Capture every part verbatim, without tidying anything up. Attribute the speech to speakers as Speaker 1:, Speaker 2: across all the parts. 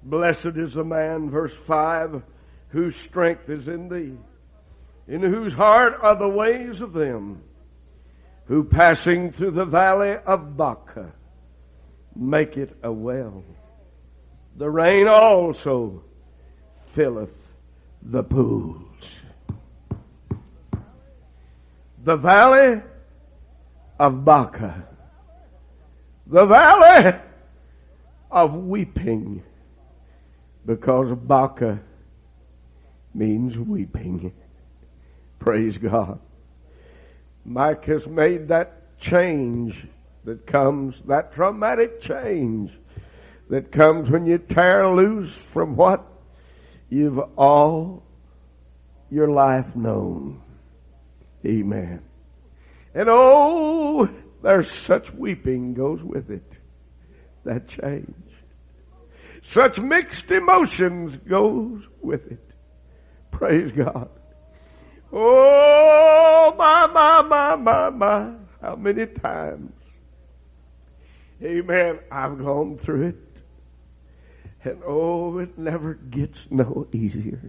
Speaker 1: Blessed is the man, verse five, whose strength is in thee, in whose heart are the ways of them, who passing through the valley of Baca make it a well. The rain also filleth the pools. The valley of Baca. The valley of weeping. Because Baca means weeping. Praise God. Mike has made that change that comes, that traumatic change that comes when you tear loose from what you've all your life known. Amen. And oh, there's such weeping goes with it. That change. Such mixed emotions goes with it. Praise God. Oh, my, my, my, my, my. How many times, amen, I've gone through it. And oh, it never gets no easier.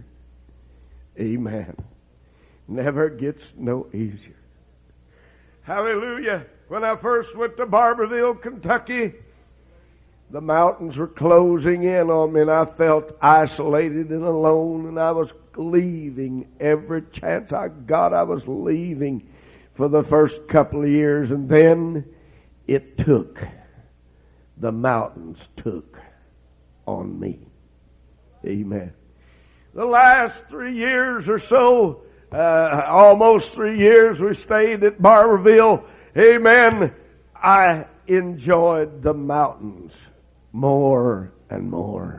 Speaker 1: Amen. Never gets no easier. Hallelujah. When I first went to Barberville, Kentucky, the mountains were closing in on me and I felt isolated and alone, and I was leaving every chance I got. I was leaving for the first couple of years, and then it took. The mountains took on me. Amen. The last three years or so, uh, almost three years we stayed at Barberville. Amen. I enjoyed the mountains more and more.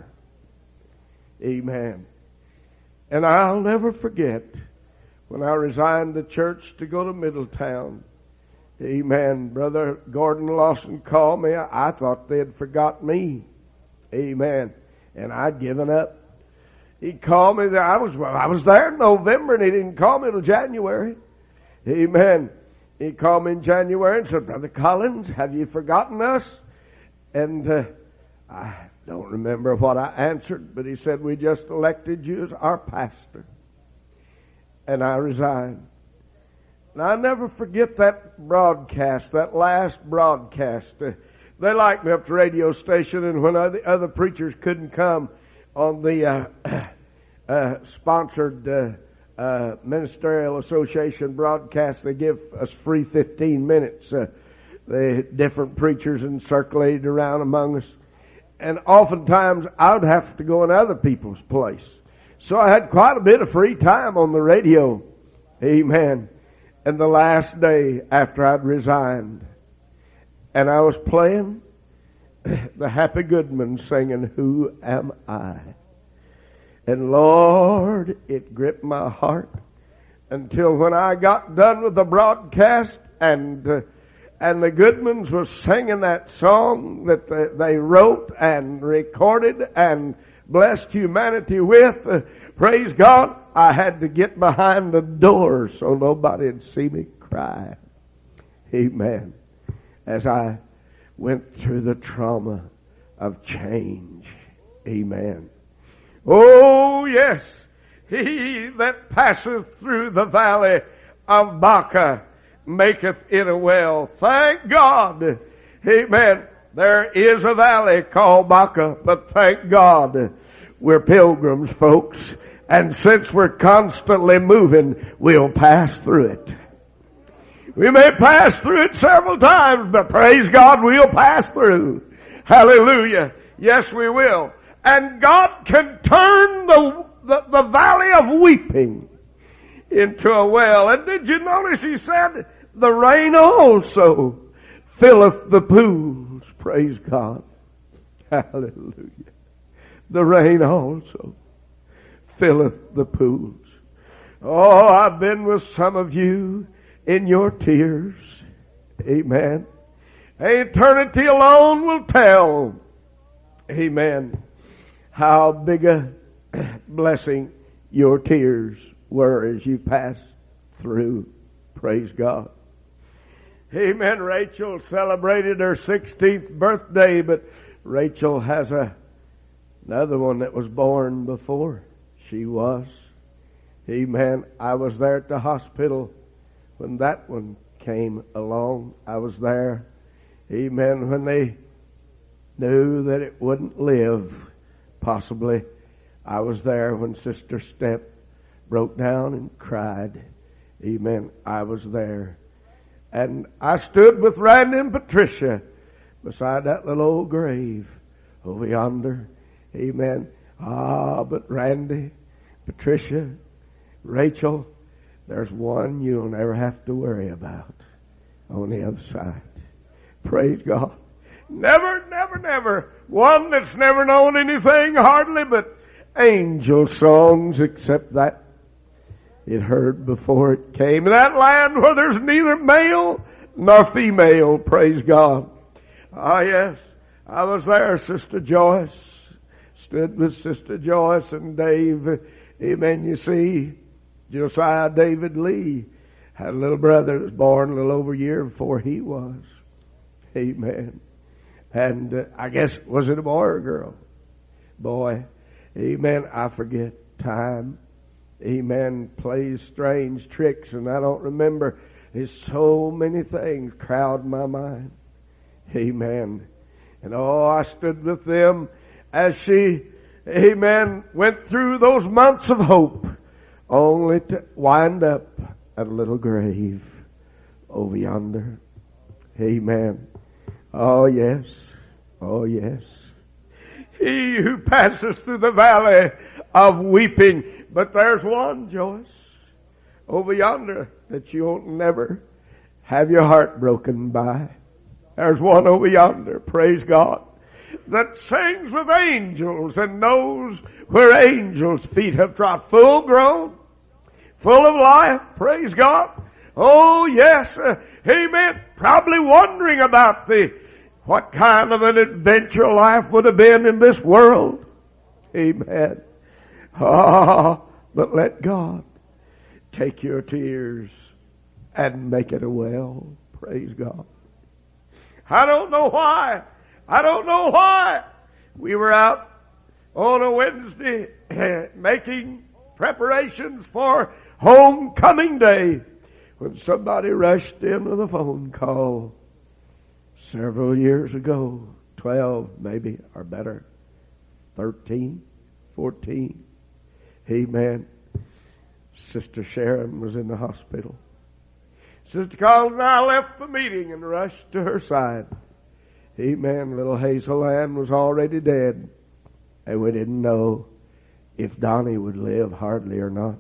Speaker 1: Amen. And I'll never forget when I resigned the church to go to Middletown. Amen. Brother Gordon Lawson called me. I thought they had forgot me. Amen. And I'd given up. He called me. I was well, I was there in November, and he didn't call me until January. Amen. He called me in January and said, Brother Collins, have you forgotten us? And uh, I don't remember what I answered, but he said, we just elected you as our pastor. And I resigned. And I'll never forget that broadcast, that last broadcast. Uh, they liked me up at the radio station, and when other, other preachers couldn't come on the uh, uh, sponsored uh, uh, Ministerial Association broadcast, they give us free fifteen minutes. Uh, the different preachers and circulated around among us. And oftentimes I would have to go in other people's place. So I had quite a bit of free time on the radio. Amen. And the last day after I'd resigned, and I was playing the Happy Goodman singing, Who Am I? And Lord, it gripped my heart until when I got done with the broadcast and uh, and the Goodmans were singing that song that they wrote and recorded and blessed humanity with. Uh, praise God, I had to get behind the door so nobody'd see me cry. Amen. As I went through the trauma of change. Amen. Oh, yes. He that passeth through the valley of Baca maketh it a well. Thank God. Amen. There is a valley called Baca, but thank God we're pilgrims, folks. And since we're constantly moving, we'll pass through it. We may pass through it several times, but praise God, we'll pass through. Hallelujah. Yes, we will. And God can turn the, the, the valley of weeping into a well. And did you notice he said, the rain also filleth the pools. Praise God. Hallelujah. The rain also filleth the pools. Oh, I've been with some of you in your tears. Amen. Eternity alone will tell. Amen. How big a blessing your tears were as you passed through. Praise God. Amen. Rachel celebrated her sixteenth birthday, but Rachel has a Another one that was born before she was. Amen. I was there at the hospital when that one came along. I was there. Amen. When they knew that it wouldn't live, possibly. I was there when Sister Step broke down and cried. Amen. I was there. And I stood with Randy and Patricia beside that little old grave over yonder. Amen. Ah, but Randy, Patricia, Rachel, there's one you'll never have to worry about on the other side. Praise God. Never, never, never. One that's never known anything hardly but angel songs, except that it heard before it came. In that land where there's neither male nor female, praise God. Ah, yes. I was there, Sister Joyce. Stood with Sister Joyce and Dave. Amen. You see, Josiah David Lee had a little brother that was born a little over a year before he was. Amen. And uh, I guess, was it a boy or a girl? Boy. Amen. I forget. Time. Amen. Plays strange tricks, and I don't remember. There's so many things crowd my mind. Amen. And oh, I stood with them as she, amen, went through those months of hope, only to wind up at a little grave over yonder. Amen. Oh yes. Oh yes. He who passes through the valley of weeping. But there's one, Joyce, over yonder that you'll never have your heart broken by. There's one over yonder, praise God, that sings with angels and knows where angels' feet have trod. Full grown, full of life, praise God. Oh yes, uh, amen. Probably wondering about the, what kind of an adventure life would have been in this world. Amen. Ah, but let God take your tears and make it a well. Praise God. I don't know why. I don't know why. We were out on a Wednesday making preparations for homecoming day when somebody rushed in with a phone call several years ago, twelve maybe, or better, thirteen, fourteen. Amen. Sister Sharon was in the hospital. Sister Collins and I left the meeting and rushed to her side. Amen. Little Hazel Ann was already dead, and we didn't know if Donnie would live hardly or not.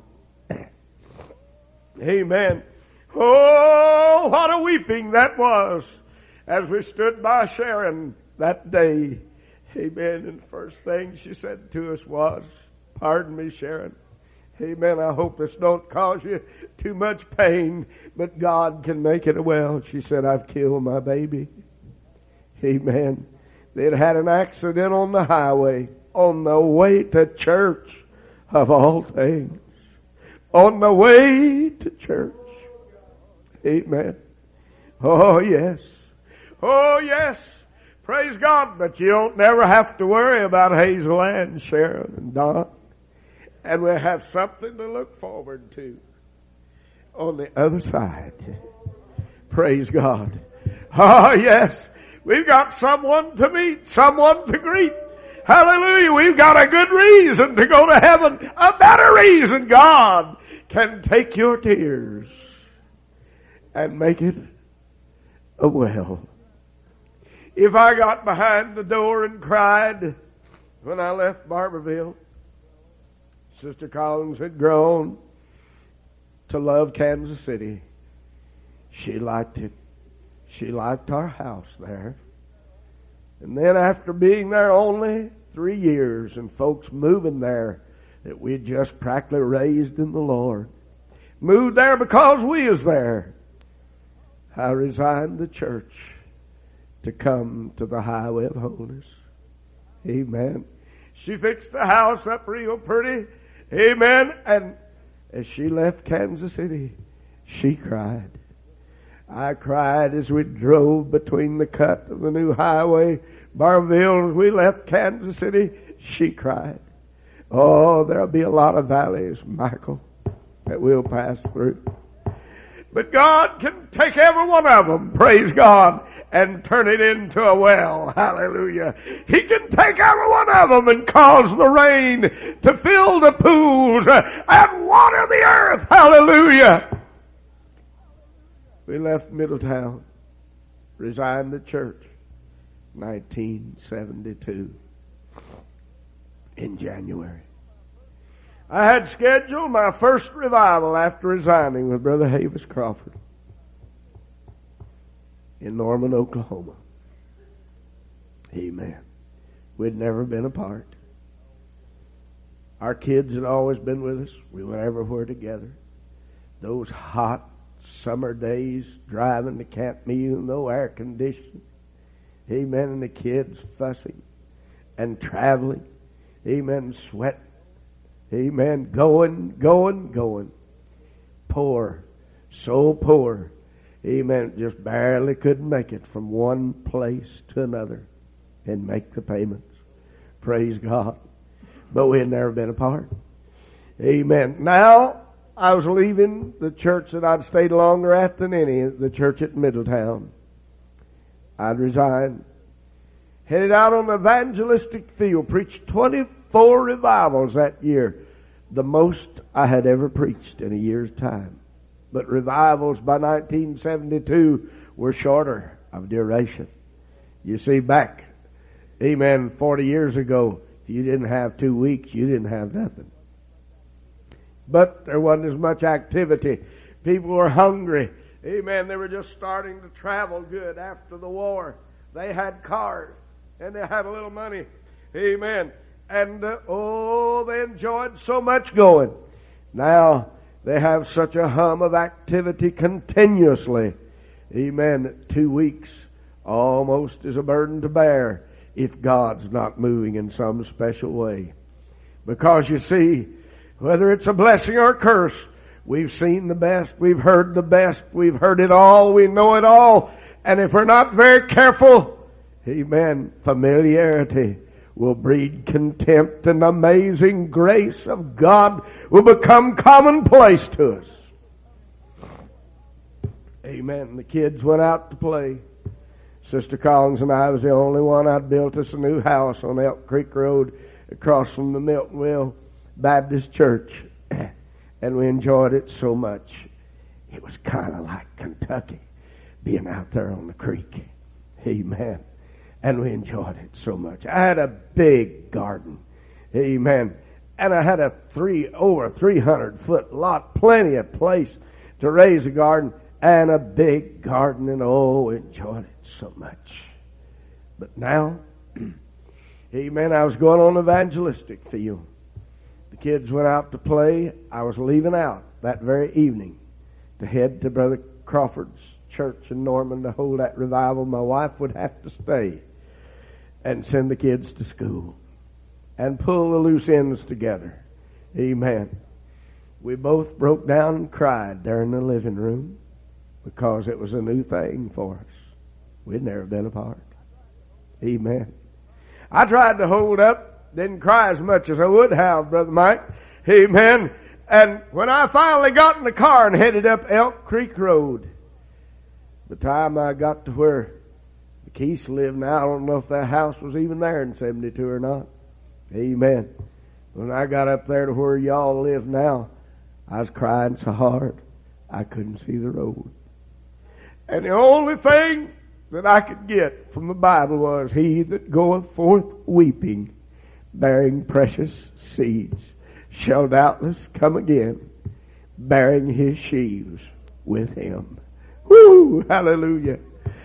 Speaker 1: Amen. Oh, what a weeping that was as we stood by Sharon that day. Amen. And the first thing she said to us was, "Pardon me, Sharon. Amen. I hope this don't cause you too much pain, but God can make it well." She said, "I've killed my baby." Amen. They'd had an accident on the highway on the way to church, of all things. On the way to church. Amen. Oh yes. Oh yes. Praise God. But you don't never have to worry about Hazel Ann, Sharon, and Don. And we have something to look forward to on the other side. Praise God. Oh yes. We've got someone to meet, someone to greet. Hallelujah. We've got a good reason to go to heaven. A better reason. God can take your tears and make it a well. If I got behind the door and cried when I left Barberville, Sister Collins had grown to love Kansas City. She liked it. She liked our house there. And then after being there only three years and folks moving there that we'd just practically raised in the Lord, moved there because we was there, I resigned the church to come to the highway of holiness. Amen. She fixed the house up real pretty. Amen. And as she left Kansas City, she cried. I cried as we drove between the cut of the new highway, Barville, as we left Kansas City. she cried. Oh, there'll be a lot of valleys, Michael, that we'll pass through. But God can take every one of them, praise God, and turn it into a well. Hallelujah. He can take every one of them and cause the rain to fill the pools and water the earth. Hallelujah. We left Middletown, resigned the church, nineteen seventy-two, in January. I had scheduled my first revival after resigning with Brother Havis Crawford in Norman, Oklahoma. Amen. We'd never been apart. Our kids had always been with us. We went everywhere together. Those hot summer days, driving to Camp Meal, no air conditioning. Amen. And the kids fussing and traveling. Amen. Sweating. Amen. Going, going, going. Poor. So poor. Amen. Just barely could make it from one place to another and make the payments. Praise God. But we had never been apart. Amen. Now, I was leaving the church that I'd stayed longer at than any, the church at Middletown. I'd resigned. Headed out on the evangelistic field. Preached twenty-four revivals that year. The most I had ever preached in a year's time. But revivals by nineteen seventy-two were shorter of duration. You see, back, amen, forty years ago, if you didn't have two weeks, you didn't have nothing. But there wasn't as much activity. People were hungry. Amen. They were just starting to travel good after the war. They had cars and they had a little money. Amen. And, uh, oh, they enjoyed so much going. Now, they have such a hum of activity continuously. Amen. Two weeks almost is a burden to bear if God's not moving in some special way. Because you see, whether it's a blessing or a curse, we've seen the best, we've heard the best, we've heard it all, we know it all. And if we're not very careful, amen, familiarity will breed contempt, and amazing grace of God will become commonplace to us. Amen. The kids went out to play. Sister Collins and I was the only one. I'd built us a new house on Elk Creek Road across from the Miltonville Baptist Church. And we enjoyed it so much. It was kind of like Kentucky, being out there on the creek. Amen. And we enjoyed it so much. I had a big garden. Amen. And I had a three, over three hundred foot lot, plenty of place to raise a garden, and a big garden, and oh, enjoyed it so much. But now, amen, I was going on evangelistic field. The kids went out to play. I was leaving out that very evening to head to Brother Crawford's church in Norman to hold that revival. My wife would have to stay and send the kids to school and pull the loose ends together. Amen. We both broke down and cried there in the living room because it was a new thing for us. We'd never been apart. Amen. I tried to hold up, didn't cry as much as I would have, Brother Mike. Amen. And when I finally got in the car and headed up Elk Creek Road, the time I got to where the Keiths lived now, I don't know if that house was even there in seventy-two or not. Amen. When I got up there to where y'all live now, I was crying so hard I couldn't see the road. And the only thing that I could get from the Bible was, he that goeth forth weeping, bearing precious seeds, shall doubtless come again, bearing his sheaves with him. Woo! Hallelujah.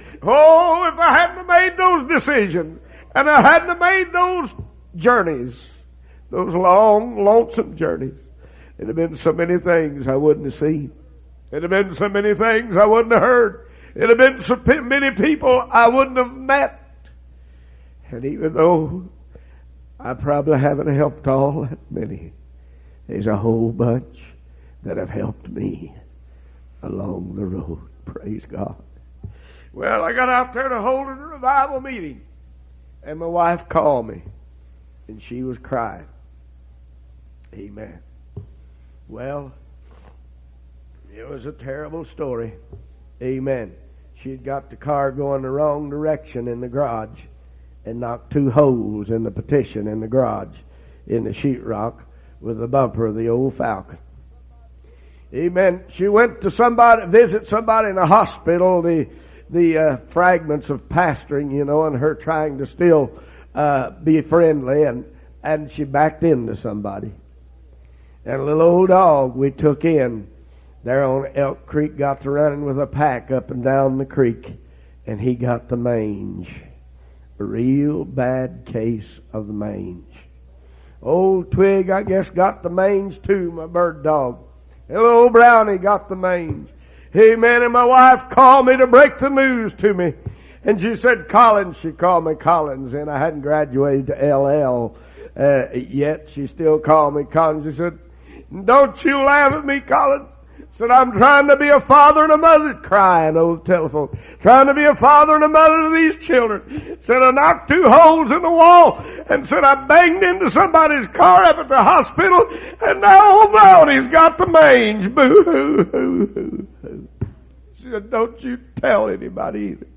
Speaker 1: Oh, if I hadn't made those decisions, and I hadn't made those journeys, those long, lonesome journeys, it'd have been so many things I wouldn't have seen. It'd have been so many things I wouldn't have heard. It'd have been so many people I wouldn't have met. And even though I probably haven't helped all that many, there's a whole bunch that have helped me along the road. Praise God. Well, I got out there to hold a revival meeting, and my wife called me. and she was crying. Amen. Well, it was a terrible story. Amen. She'd got the car going the wrong direction in the garage and knocked two holes in the partition in the garage in the sheetrock with the bumper of the old Falcon. Amen. She went to somebody, visit somebody in a hospital, the the uh, fragments of pastoring, you know, and her trying to still uh, be friendly, and, and she backed into somebody. And a little old dog we took in there on Elk Creek got to running with a pack up and down the creek, and he got the mange. A real bad case of the mange. Old Twig, I guess, got the mange too, my bird dog. Hello, Brownie got the mange. Amen. And my wife called me to break the news to me. And she said, Collins, she called me Collins, and I hadn't graduated to L L uh, yet. She still called me Collins. She said, don't you laugh at me, Collins. Said, I'm trying to be a father and a mother, crying over the telephone. Trying to be a father and a mother to these children. Said, I knocked two holes in the wall, and said, I banged into somebody's car up at the hospital, and now old Brownie's got the mange. Boo hoo hoo hoo hoo. She said, don't you tell anybody either.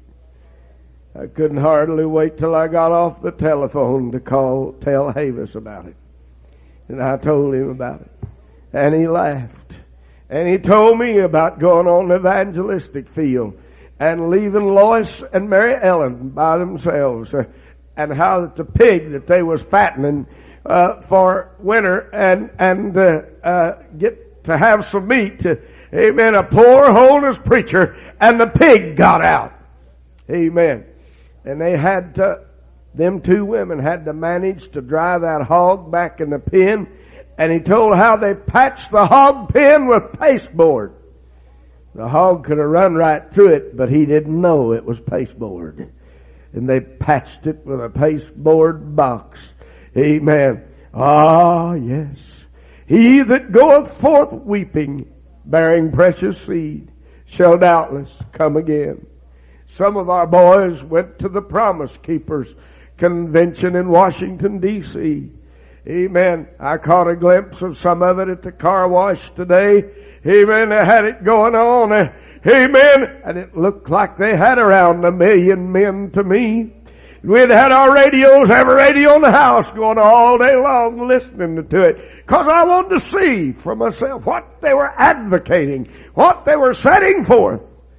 Speaker 1: I couldn't hardly wait till I got off the telephone to call, tell Havis about it. And I told him about it. And he laughed. And he told me about going on the evangelistic field and leaving Lois and Mary Ellen by themselves, uh, and how that the pig that they was fattening uh, for winter and and uh, uh, get to have some meat. Uh, amen. A poor holiness preacher, and the pig got out. Amen. And they had to, them two women had to manage to drive that hog back in the pen. And he told how they patched the hog pen with pasteboard. The hog could have run right through it, but he didn't know it was pasteboard. And they patched it with a pasteboard box. Amen. Ah, yes. He that goeth forth weeping, bearing precious seed, shall doubtless come again. Some of our boys went to the Promise Keepers Convention in Washington, D C Amen. I caught a glimpse of some of it at the car wash today. Amen. They had it going on. Amen. And it looked like they had around a million men to me. We'd had our radios, every radio in the house going all day long listening to it. Cause I wanted to see for myself what they were advocating, what they were setting forth.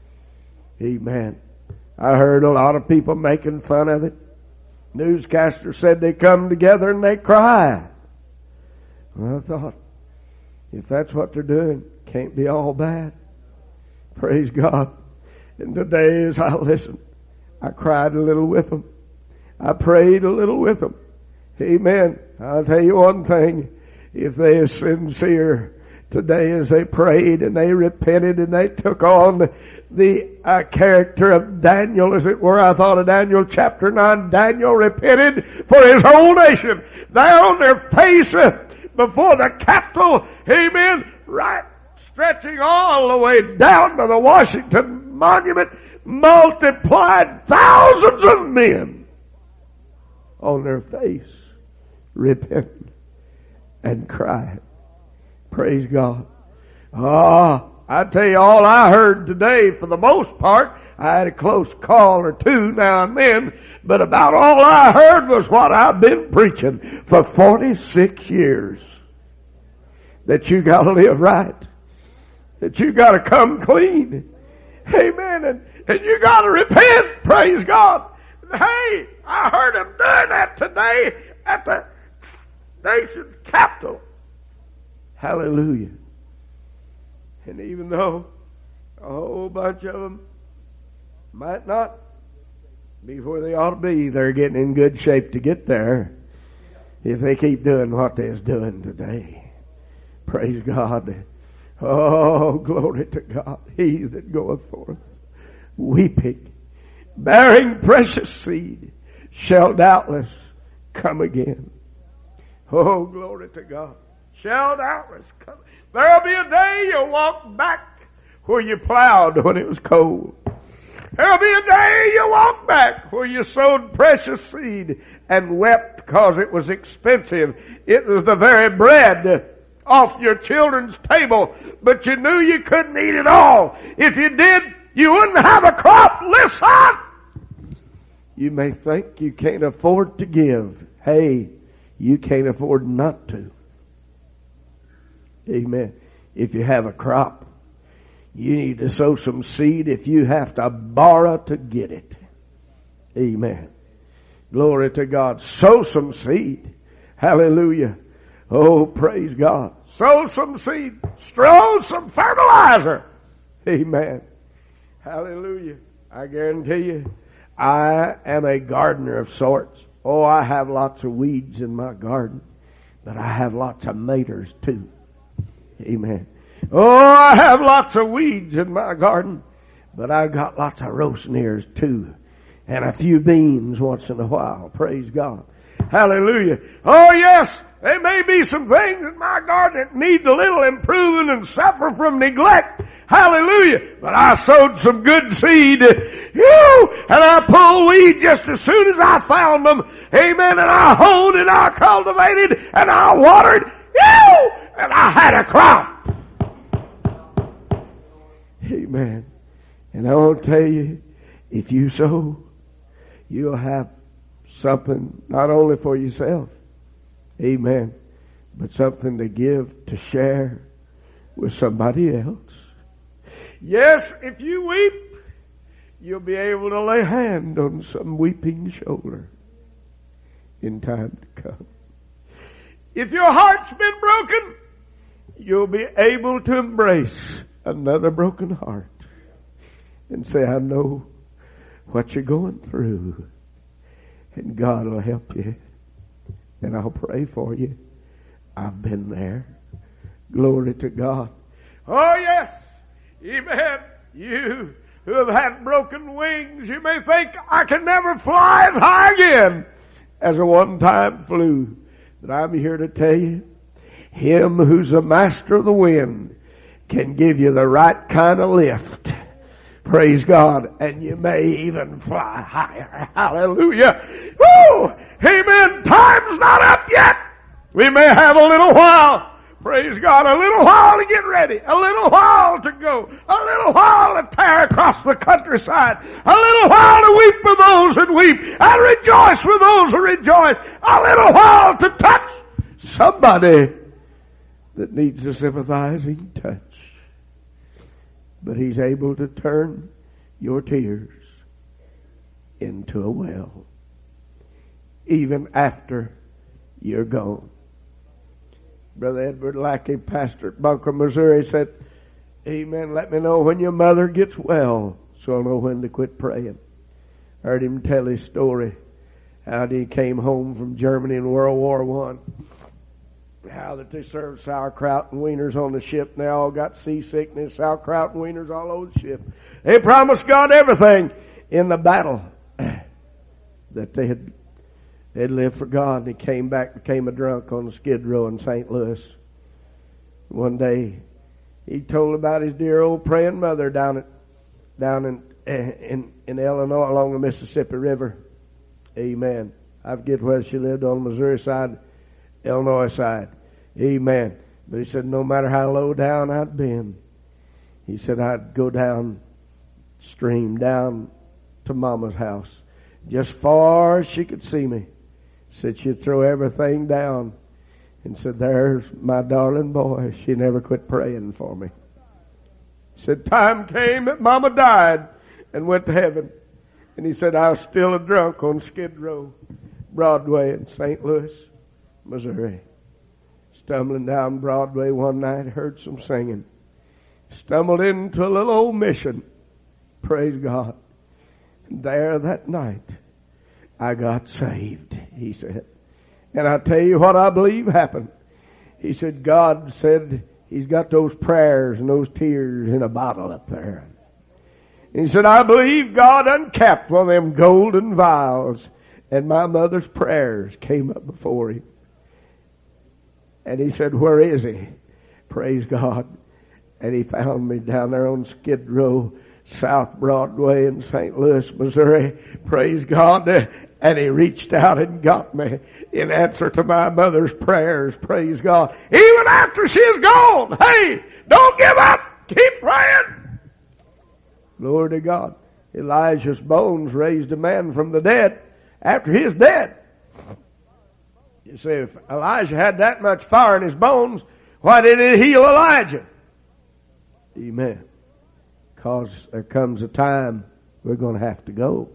Speaker 1: Amen. I heard a lot of people making fun of it. Newscaster said they come together and they cry. Well, I thought, if that's what they're doing, can't be all bad. Praise God. And today as I listened, I cried a little with them. I prayed a little with them. Amen. I'll tell you one thing. If they are sincere today as they prayed and they repented and they took on the, the uh, character of Daniel, as it were. I thought of Daniel chapter nine. Daniel repented for his whole nation. There on their face uh, before the Capitol. Amen. Right. Stretching all the way down to the Washington Monument. Multiplied thousands of men on their face. Repenting and crying. Praise God. Ah, I tell you, all I heard today, for the most part, I had a close call or two now and then, but about all I heard was what I've been preaching for forty-six years. That you gotta live right. That you gotta come clean. Amen. And, and you gotta repent. Praise God. Hey, I heard them doing that today at the nation's capital. Hallelujah. And even though a whole bunch of them might not be where they ought to be, they're getting in good shape to get there if they keep doing what they're doing today. Praise God. Oh, glory to God. He that goeth forth weeping, bearing precious seed, shall doubtless come again. Oh, glory to God. Shall doubtless come. There'll be a day you'll walk back where you plowed when it was cold. There'll be a day you walk back where you sowed precious seed and wept because it was expensive. It was the very bread off your children's table, but you knew you couldn't eat it all. If you did, you wouldn't have a crop. Listen! You may think you can't afford to give. Hey, you can't afford not to. Amen. If you have a crop, you need to sow some seed if you have to borrow to get it. Amen. Glory to God. Sow some seed. Hallelujah. Oh, praise God. Sow some seed. Sow some fertilizer. Amen. Hallelujah. I guarantee you, I am a gardener of sorts. Oh, I have lots of weeds in my garden, but I have lots of maters too. Amen. Oh, I have lots of weeds in my garden, but I've got lots of roast ears too, and a few beans once in a while. Praise God. Hallelujah. Oh yes, there may be some things in my garden that need a little improving and suffer from neglect. Hallelujah. But I sowed some good seed. Whew, and I pulled weed just as soon as I found them. Amen. And I hoed and I cultivated and I watered. Whew, and I had a crop. Amen. And I want to tell you, if you sow, you'll have something not only for yourself, amen, but something to give, to share with somebody else. Yes, if you weep, you'll be able to lay hand on some weeping shoulder in time to come. If your heart's been broken, you'll be able to embrace another broken heart and say, I know what you're going through, and God will help you, and I'll pray for you. I've been there. Glory to God. Oh yes, amen. You who have had broken wings, you may think, I can never fly as high again as a one-time flew. But I'm here to tell you, Him who's the master of the wind can give you the right kind of lift. Praise God. And you may even fly higher. Hallelujah. Woo! Amen. Time's not up yet. We may have a little while. Praise God. A little while to get ready. A little while to go. A little while to tear across the countryside. A little while to weep for those that weep. And rejoice for those who rejoice. A little while to touch somebody that needs a sympathizing touch. But He's able to turn your tears into a well, even after you're gone. Brother Edward Lackey, pastor at Bunker, Missouri, said, amen, let me know when your mother gets well so I'll know when to quit praying. I heard him tell his story, how he came home from Germany in World War One. How that they served sauerkraut and wieners on the ship, and they all got seasickness, sauerkraut and wieners all over the ship. They promised God everything in the battle that they had they'd lived for God, and he came back, became a drunk on the Skid Row in Saint Louis. One day, he told about his dear old praying mother down at down in in in Illinois along the Mississippi River. Amen. I forget whether she lived on the Missouri side, Illinois side. Amen. But he said, no matter how low down I'd been, he said, I'd go down stream, down to Mama's house, just far as she could see me. Said she'd throw everything down and said, there's my darling boy. She never quit praying for me. Said time came that Mama died and went to heaven. And he said, I was still a drunk on Skid Row, Broadway in Saint Louis, Missouri. Stumbling down Broadway one night, heard some singing. Stumbled into a little old mission. Praise God. And there that night, I got saved, he said. And I tell you what I believe happened. He said, God said He's got those prayers and those tears in a bottle up there. And he said, I believe God uncapped one of them golden vials, and my mother's prayers came up before Him. And he said, where is He? Praise God. And He found me down there on Skid Row, South Broadway in Saint Louis, Missouri. Praise God. And he reached out and got me in answer to my mother's prayers. Praise God. Even after she's gone. Hey, don't give up. Keep praying. Glory to God. Elijah's bones raised a man from the dead after he's dead. You see, if Elijah had that much fire in his bones, why did it heal Elijah? Amen. Because there comes a time we're going to have to go.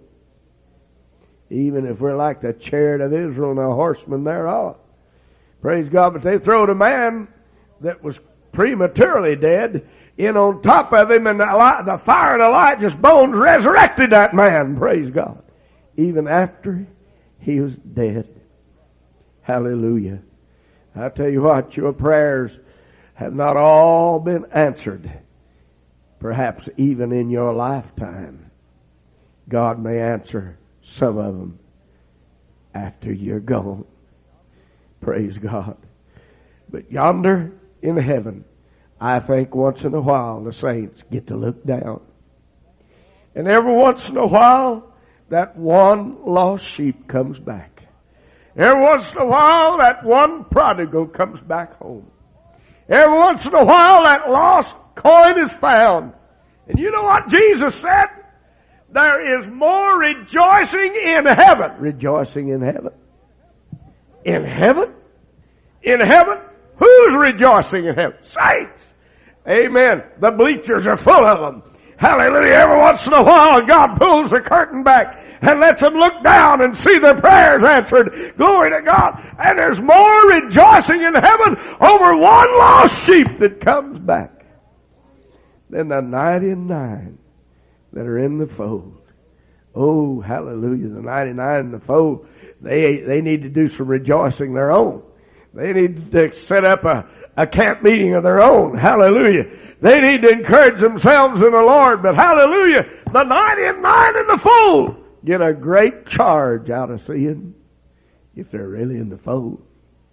Speaker 1: Even if we're like the chariot of Israel and the horsemen thereof. Praise God. But they throwed a man that was prematurely dead in on top of him, and the, the fire in Elijah's bones resurrected that man. Praise God. Even after he was dead. Hallelujah. I tell you what, your prayers have not all been answered. Perhaps even in your lifetime, God may answer some of them after you're gone. Praise God. But yonder in heaven, I think once in a while the saints get to look down. And every once in a while, that one lost sheep comes back. Every once in a while, that one prodigal comes back home. Every once in a while, that lost coin is found. And you know what Jesus said? There is more rejoicing in heaven. Rejoicing in heaven? In heaven? In heaven? Who's rejoicing in heaven? Saints. Amen. The bleachers are full of them. Hallelujah. Every once in a while, God pulls the curtain back and lets them look down and see their prayers answered. Glory to God. And there's more rejoicing in heaven over one lost sheep that comes back than the ninety-nine that are in the fold. Oh, hallelujah. The ninety-nine in the fold, they, they need to do some rejoicing their own. They need to set up a, a camp meeting of their own. Hallelujah. They need to encourage themselves in the Lord. But hallelujah, the ninety-nine in the fold get a great charge out of seeing if they're really in the fold.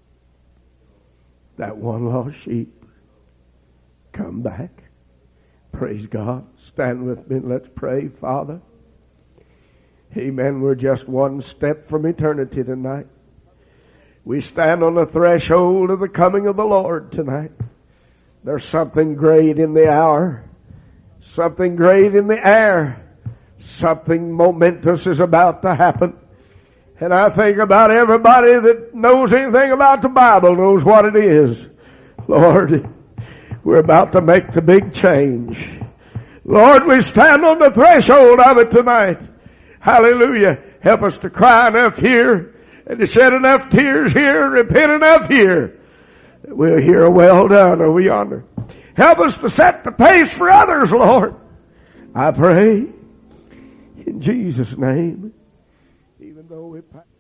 Speaker 1: That one lost sheep come back. Praise God. Stand with me and let's pray. Father, amen. We're just one step from eternity tonight. We stand on the threshold of the coming of the Lord tonight. There's something great in the hour. Something great in the air. Something momentous is about to happen. And I think about everybody that knows anything about the Bible knows what it is. Lord, we're about to make the big change. Lord, we stand on the threshold of it tonight. Hallelujah. Help us to cry enough here and to shed enough tears here and repent enough here that we'll hear a well done over yonder. Help us to set the pace for others, Lord. I pray in Jesus' name, even though we